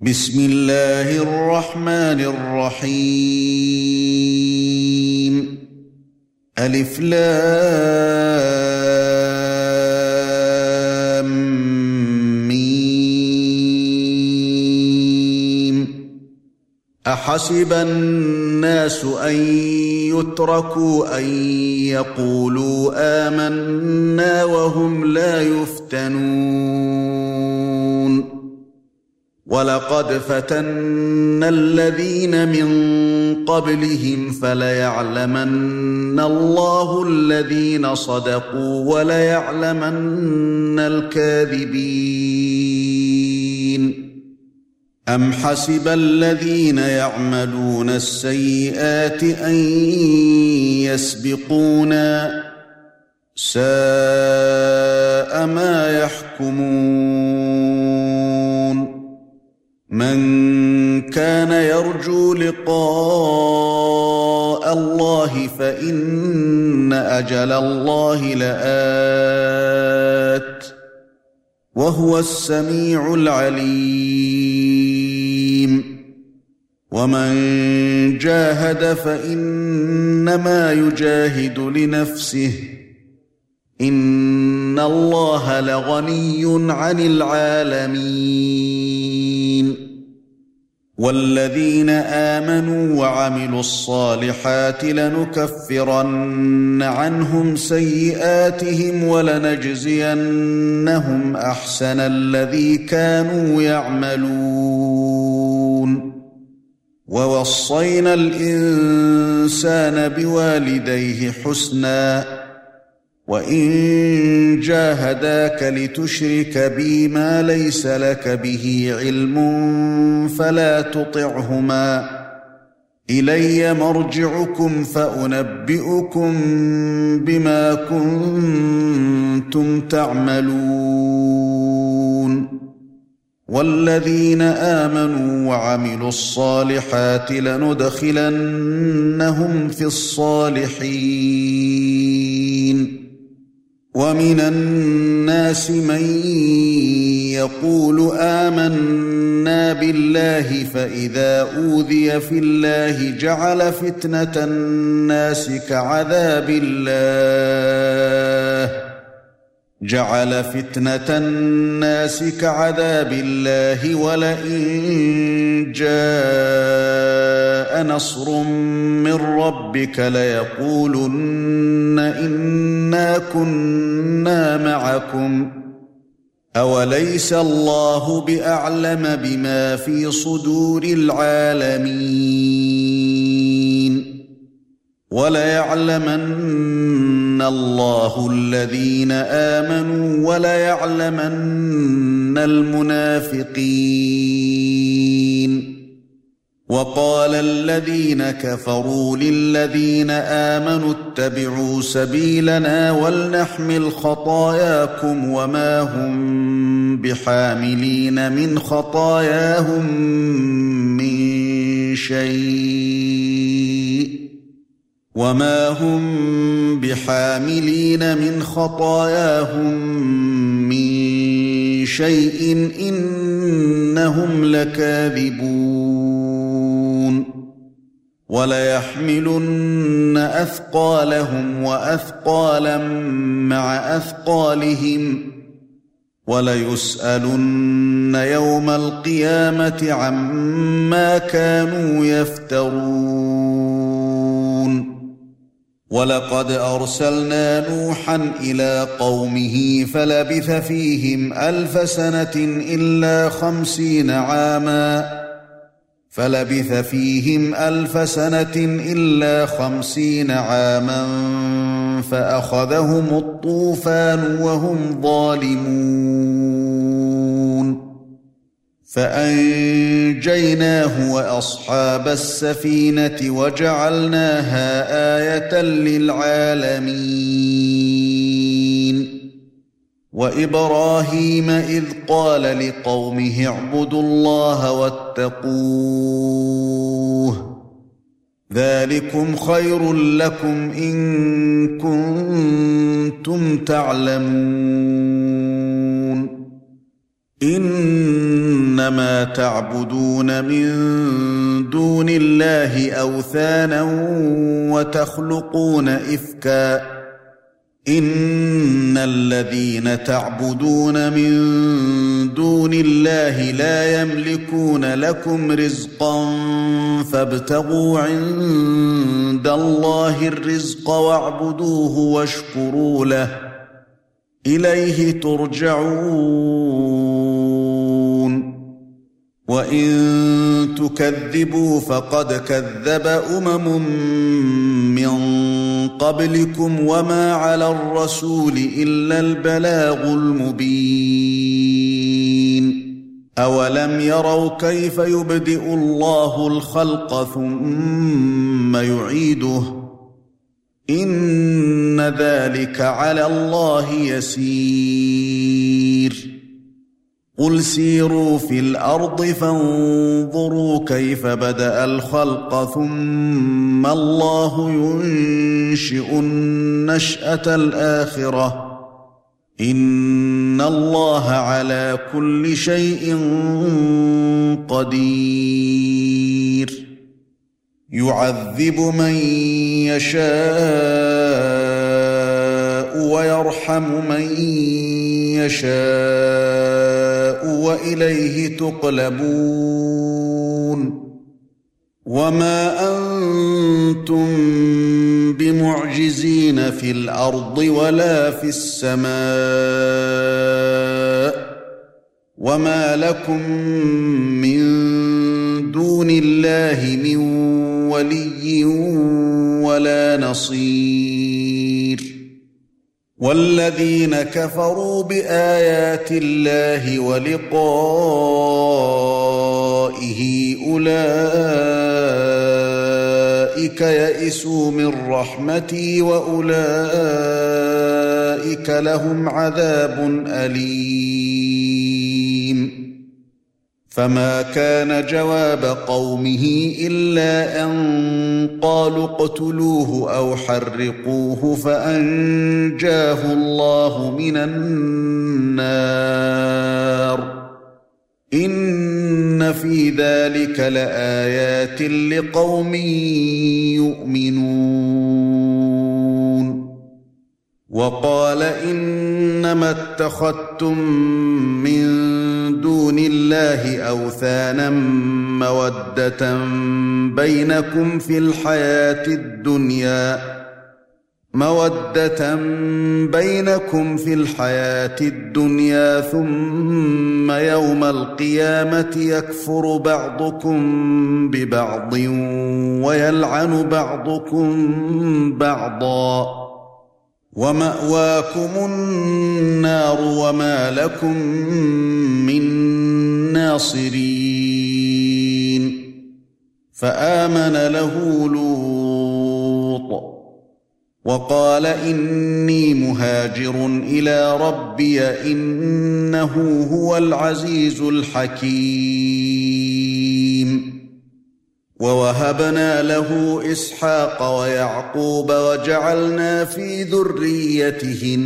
بسم الله الرحمن الرحيم ألف لام ميم أحسب الناس أن يتركوا أن يقولوا آمنا وهم لا يفتنون وَلَقَدْ فَتَنَّا الَّذِينَ مِن قَبْلِهِمْ فَلَيَعْلَمَنَّ اللَّهُ الَّذِينَ صَدَقُوا وَلَيَعْلَمَنَّ الْكَاذِبِينَ أَمْ حَسِبَ الَّذِينَ يَعْمَلُونَ السَّيِّئَاتِ أَن يَسْبِقُونَا سَاءَ مَا يَحْكُمُونَ مَنْ كَانَ يَرْجُو لِقَاءَ اللَّهِ فَإِنَّ أَجَلَ اللَّهِ لَآتٍ وَهُوَ السَّمِيعُ الْعَلِيمُ وَمَنْ جَاهَدَ فَإِنَّمَا يُجَاهِدُ لِنَفْسِهِ إِنَّ اللَّهَ لَغَنِيٌّ عَنِ الْعَالَمِينَ وَالَّذِينَ آمَنُوا وَعَمِلُوا الصَّالِحَاتِ لَنُكَفِّرَنَّ عَنْهُمْ سَيِّئَاتِهِمْ وَلَنَجْزِيَنَّهُمْ أَحْسَنَ الَّذِي كَانُوا يَعْمَلُونَ وَوَصَّيْنَا الْإِنسَانَ بِوَالِدَيْهِ حُسْنًا وَإِن جَاهَدَاكَ لِتُشْرِكَ بِي مَا لَيْسَ لَكَ بِهِ عِلْمٌ فَلَا تُطِعْهُمَا إِلَيَّ مَرْجِعُكُمْ فَأُنَبِّئُكُم بِمَا كُنتُمْ تَعْمَلُونَ وَالَّذِينَ آمَنُوا وَعَمِلُوا الصَّالِحَاتِ لَنُدْخِلَنَّهُمْ فِي الصَّالِحِينَ وَمِنَ النَّاسِ مَن يَقُولُ آمَنَّا بِاللَّهِ فَإِذَا أُوذِيَ فِي اللَّهِ جَعَلَ فِتْنَةَ النَّاسِ كَعَذَابِ اللَّهِ وَلَئِن جَاءَ نَصْرٌ مِّن رَّبِّكَ لَيَقُولُنَّ إِنَّا كُنَّا مَعَكُمْ أَوَلَيْسَ اللَّهُ بِأَعْلَمَ بِمَا فِي صُدُورِ الْعَالَمِينَ وَلَيَعْلَمَنَّ اللَّهُ الَّذِينَ آمَنُوا وَلَيَعْلَمَنَّ الْمُنَافِقِينَ وَقَالَ الَّذِينَ كَفَرُوا لِلَّذِينَ آمَنُوا اتَّبِعُوا سَبِيلَنَا وَلْنَحْمِلْ خَطَايَاكُمْ وَمَا هُمْ بِحَامِلِينَ مِنْ خَطَايَاهُمْ مِنْ شَيْءٍ إِنَّهُمْ لَكَاذِبُونَ وَلَيَحْمِلُنَّ أَثْقَالَهُمْ وَأَثْقَالًا مَّعَ أَثْقَالِهِمْ وَلَيُسْأَلُنَّ يَوْمَ الْقِيَامَةِ عَمَّا كَانُوا يَفْتَرُونَ وَلَقَدْ أَرْسَلْنَا نُوحًا إِلَىٰ قَوْمِهِ فَلَبِثَ فِيهِمْ أَلْفَ سَنَةٍ إِلَّا 50 عَامًا فَأَخَذَهُمُ الطُّوفَانُ وَهُمْ ظَالِمُونَ فَأَنجَيْنَاهُ وَأَصْحَابَ السَّفِينَةِ وَجَعَلْنَاهَا آيَةً لِلْعَالَمِينَ وَإِبْرَاهِيمَ إِذْ قَالَ لِقَوْمِهِ اعْبُدُوا اللَّهَ وَاتَّقُوهُ ذَلِكُمْ خَيْرٌ لَكُمْ إِن كُنتُمْ تَعْلَمُونَ إنما تعبدون من دون الله أوثانا وتخلقون إفكا إن الذين تعبدون من دون الله لا يملكون لكم رزقا فابتغوا عند الله الرزق واعبدوه واشكروا له إليه ترجعون وإن تكذبوا فقد كذب من قبلكم وما على الرسول إلا البلاغ المبين أولم يروا كيف يبدئ الله الخلق ثم يعيده إن ذلك على الله يسير قل سيروا في الأرض فانظروا كيف بدأ الخلق ثم الله ينشئ النشأة الآخرة إن الله على كل شيء قدير يعذب من يشاء ويرحم من يشاء وإليه تقلبون وما أنتم بمعجزين في الأرض ولا في السماء وما لكم من دون الله من ولي ولا نصير والذين كفروا بآيات الله ولقائه أولئك يئسوا من رحمتي وأولئك لهم عذاب أليم فما كان جواب قومه إلا أن قالوا اقتلوه أو حرقوه فأنجاه الله من النار إن في ذلك لآيات لقوم يؤمنون وقال إنما اتخذتم من دون الله أوثانا مودة بينكم في الحياة الدنيا ثم يوم القيامة يكفر بعضكم ببعض ويلعن بعضكم بعضا ومأواكم النار وما لكم من ناصرين فآمن له لوط وقال إني مهاجر إلى ربي إنه هو العزيز الحكيم ووهبنا له إسحاق ويعقوب وجعلنا في ذريته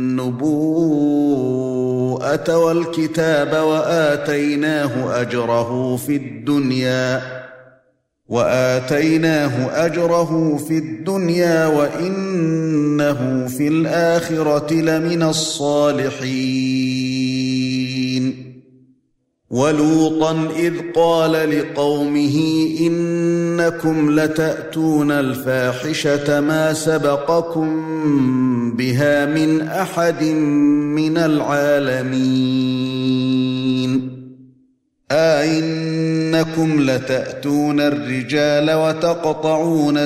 النبوءة والكتاب وآتيناه أجره في الدنيا وإنه في الآخرة لمن الصالحين ولوطا إذ قال لقومه إنكم لتأتون الفاحشة ما سبقكم بها من أحد من العالمين أئنكم لتأتون الرجال وتقطعون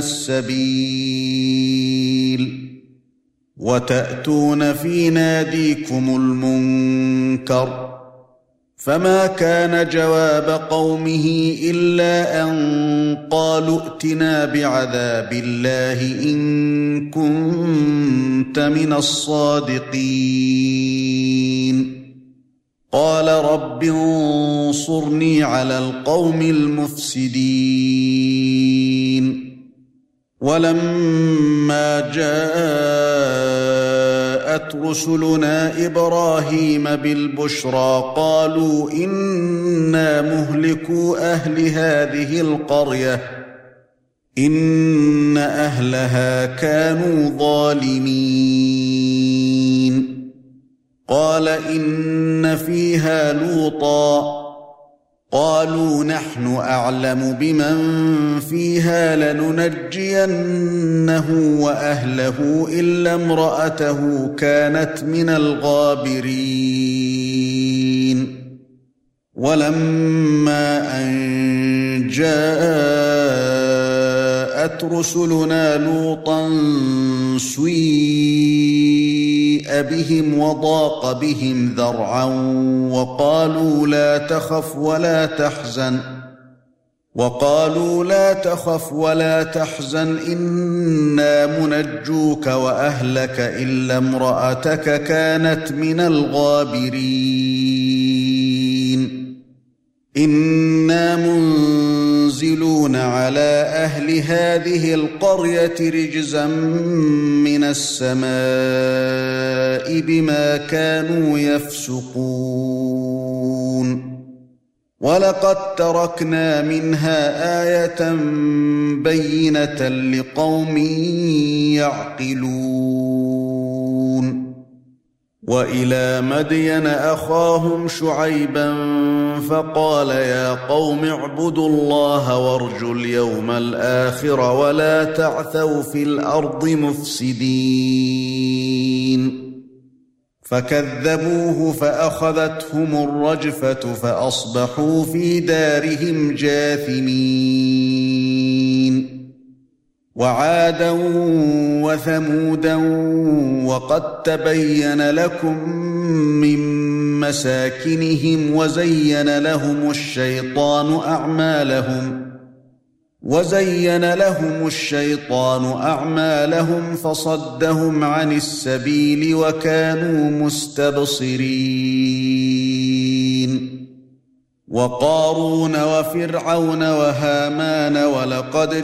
السبيل وتأتون في ناديكم المنكر فما كان جواب قومه إلا أن قالوا ائتنا بعذاب الله إن كنت من الصادقين قال رب انصرني على القوم المفسدين ولما جاءت جاءت رسلنا إبراهيم بالبشرى قالوا إنا مهلكو أهل هذه القرية إن أهلها كانوا ظالمين قال إن فيها لوطا قالوا نحن أعلم بمن فيها لننجينه وأهله إلا امرأته كانت من الغابرين ولما أن جاءت رسلنا لوطا سيء بهم وضاق بهم ذرعا وقالوا لا تخف ولا تحزن إنا منجوك وأهلك إلا امرأتك كانت من الغابرين إنا منزلون على أهل هذه القرية رجزا من السماء بما كانوا يفسقون ولقد تركنا منها آية بينة لقوم يعقلون وإلى مدين أخاهم شعيبا فقال يا قوم اعبدوا الله وارجوا اليوم الآخر ولا تعثوا في الأرض مفسدين فكذبوه فأخذتهم الرجفة فأصبحوا في دارهم جاثمين وعادا وثمودا وقد تبين لكم من مساكنهم وزين لهم الشيطان أعمالهم فصدهم عن السبيل وكانوا مستبصرين وقارون وفرعون وهامان ولقد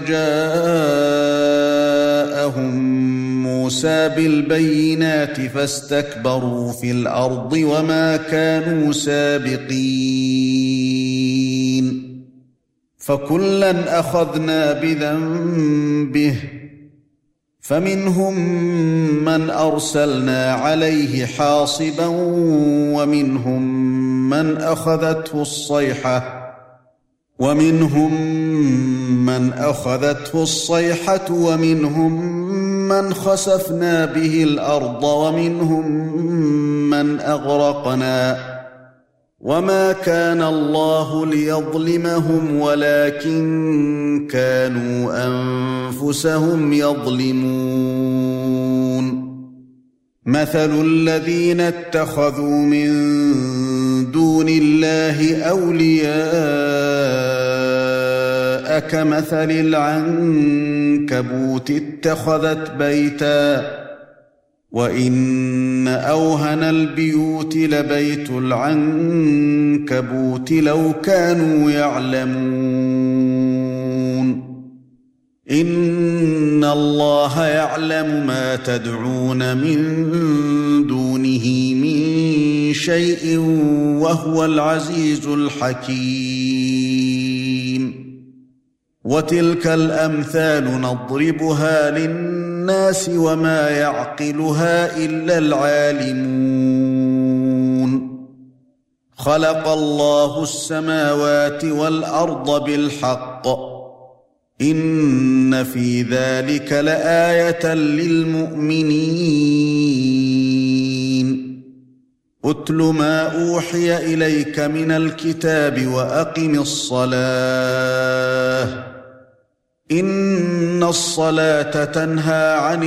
جاءهم موسى بالبينات فاستكبروا في الأرض وما كانوا سابقين فكلا أخذنا بذنبه فمنهم من أرسلنا عليه حاصبا ومنهم من أخذته الصيحة ومنهم من خسفنا به الأرض ومنهم من أغرقنا وما كان الله ليظلمهم ولكن كانوا أنفسهم يظلمون مثل الذين اتخذوا من دون الله أولياء كمثل العنكبوت اتخذت بيتا وإن أوهن البيوت لبيت العنكبوت لو كانوا يعلمون إن الله يعلم ما تدعون من دونه من شيء وهو العزيز الحكيم وتلك الأمثال نضربها للناس وما يعقلها إلا العالمون خلق الله السماوات والأرض بالحق إن في ذلك لآية للمؤمنين أتل ما أوحي إليك من الكتاب وأقم الصلاة إن الصلاة تنهى عن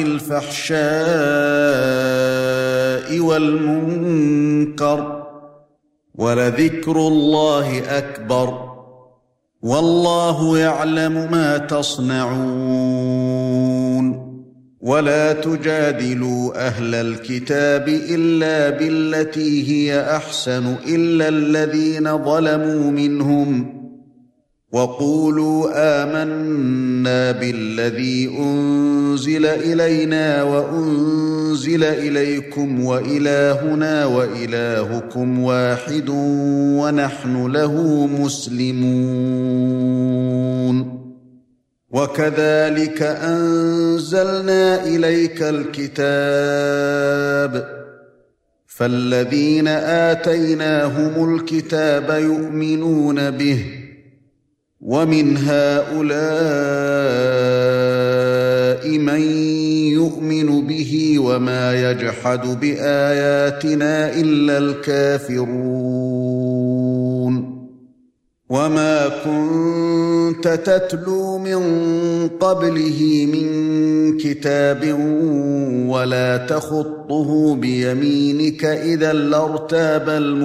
الفحشاء والمنكر ولذكر الله أكبر والله يعلم ما تصنعون ولا تجادلوا أهل الكتاب إلا بالتي هي أحسن إلا الذين ظلموا منهم وقولوا آمنا بالذي أنزل إلينا وأنزل إليكم وإلهنا وإلهكم واحد ونحن له مسلمون وكذلك أنزلنا إليك الكتاب فالذين آتيناهم الكتاب يؤمنون به ومن هؤلاء من يؤمن به وما يجحد بآياتنا إلا الكافرون وما كنت تتلو من قبله من كتاب ولا تخطه بيمينك إذا لارتاب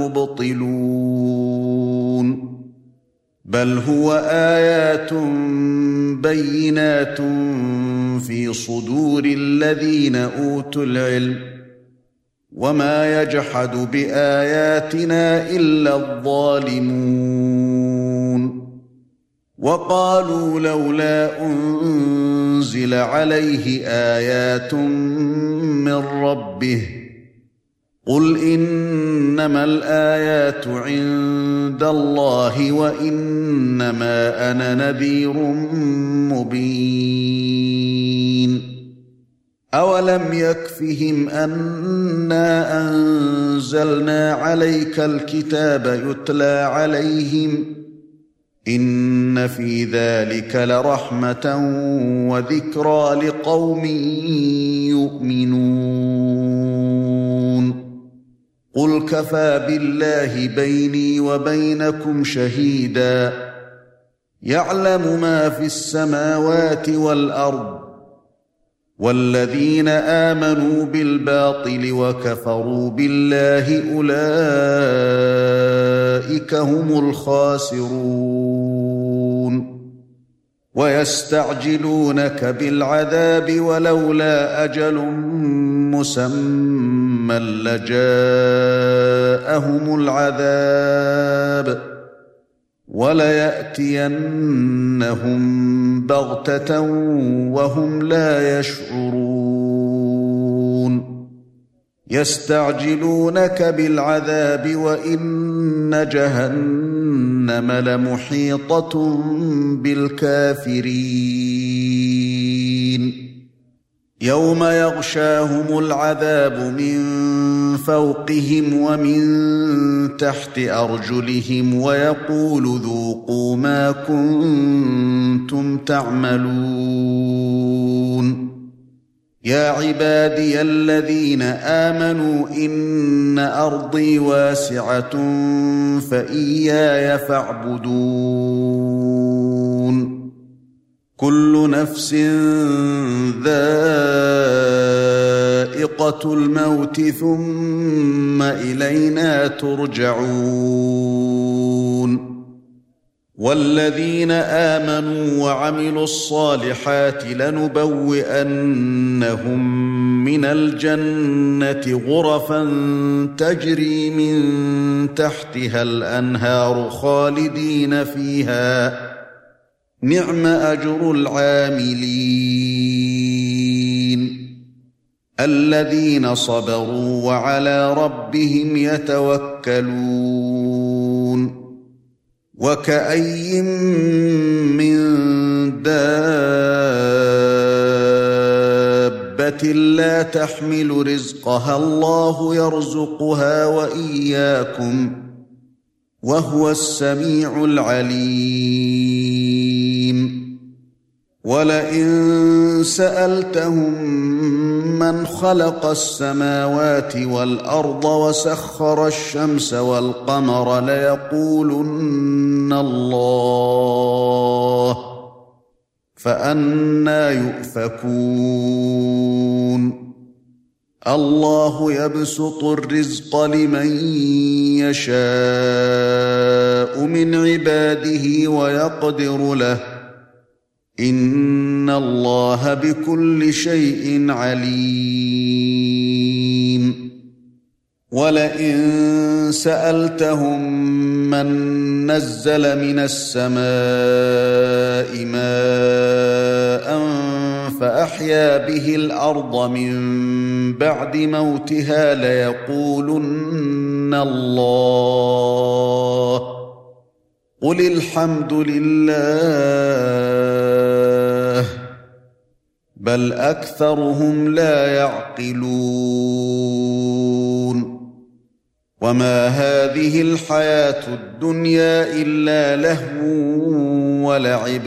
المبطلون بل هو آيات بينات في صدور الذين أوتوا العلم وما يجحد بآياتنا إلا الظالمون وقالوا لولا أنزل عليه آيات من ربه قل إنما الآيات عند الله وإنما أنا نذير مبين أولم يكفهم أنا أنزلنا عليك الكتاب يتلى عليهم إن في ذلك لرحمة وذكرى لقوم يؤمنون قل كفى بالله بيني وبينكم شهيدا يعلم ما في السماوات والأرض والذين آمنوا بالباطل وكفروا بالله أولئك هم الخاسرون ويستعجلونك بالعذاب ولولا أجل مسمى لجاءهم العذاب وليأتينهم بغتة وهم لا يشعرون يستعجلونك بالعذاب وإن جهنم لمحيطة بالكافرين يوم يغشاهم العذاب من فوقهم ومن تحت أرجلهم ويقول ذوقوا ما كنتم تعملون يا عبادي الذين آمنوا إن أرضي واسعة فإياي فاعبدون كل نفس ذائقة الموت ثم إلينا ترجعون والذين آمنوا وعملوا الصالحات لنبوئنهم من الجنة غرفا تجري من تحتها الأنهار خالدين فيها نعم أجر العاملين الذين صبروا وعلى ربهم يتوكلون وكأي من دابة لا تحمل رزقها الله يرزقها وإياكم وهو السميع العليم ولئن سألتهم من خلق السماوات والأرض وسخر الشمس والقمر ليقولن الله فأنى يؤفكون الله يبسط الرزق لمن يشاء من عباده ويقدر له إن الله بكل شيء عليم وَلَئِن سَأَلْتَهُم مَّن نَّزَّلَ مِنَ السَّمَاءِ مَاءً فَأَحْيَا بِهِ الْأَرْضَ مِن بَعْدِ مَوْتِهَا لَيَقُولُنَّ اللَّهُ قُلِ الْحَمْدُ لِلَّهِ بَلْ أَكْثَرُهُمْ لَا يَعْقِلُونَ وَمَا هَذِهِ الْحَيَاةُ الدُّنْيَا إِلَّا لَهْوٌ وَلَعِبٌ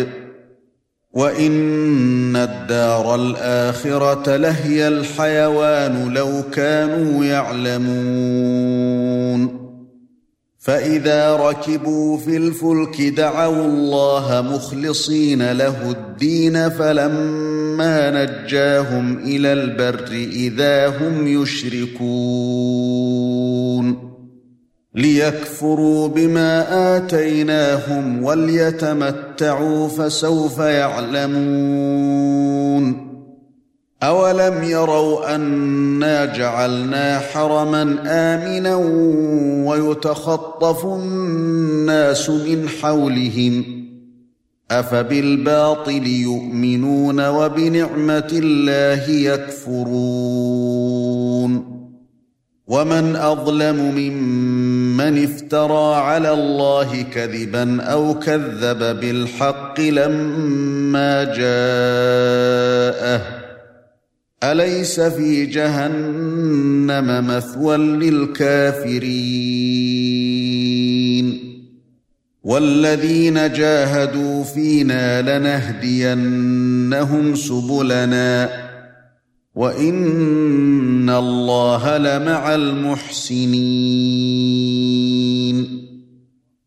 وَإِنَّ الدَّارَ الْآخِرَةَ لَهِيَ الْحَيَوَانُ لَوْ كَانُوا يَعْلَمُونَ فَإِذَا رَكِبُوا في الْفُلْكِ دَعَوُا اللَّهَ مُخْلِصِينَ لَهُ الدِّينَ فَلَمَّا نَجَّاهُمْ إِلَى الْبَرِّ إِذَا هُمْ يُشْرِكُونَ لِيَكْفُرُوا بِمَا آتَيْنَاهُمْ وَلْيَتَمَتَّعُوا فَسَوْفَ يَعْلَمُونَ أَوَلَمْ يَرَوْا أَنَّا جَعَلْنَا حَرَمًا آمِنًا وَيُتَخَطَّفُ النَّاسُ مِنْ حَوْلِهِمْ أَفَبِالْبَاطِلِ يُؤْمِنُونَ وَبِنِعْمَةِ اللَّهِ يَكْفُرُونَ وَمَنْ أَظْلَمُ مِمَّنِ افْتَرَى عَلَى اللَّهِ كَذِبًا أَوْ كَذَّبَ بِالْحَقِّ لَمَّا جَاءَهُ أَلَيْسَ فِي جَهَنَّمَ مَثْوًى لِلْكَافِرِينَ وَالَّذِينَ جَاهَدُوا فِينَا لَنَهْدِيَنَّهُمْ سُبُلَنَا وَإِنَّ اللَّهَ لَمَعَ الْمُحْسِنِينَ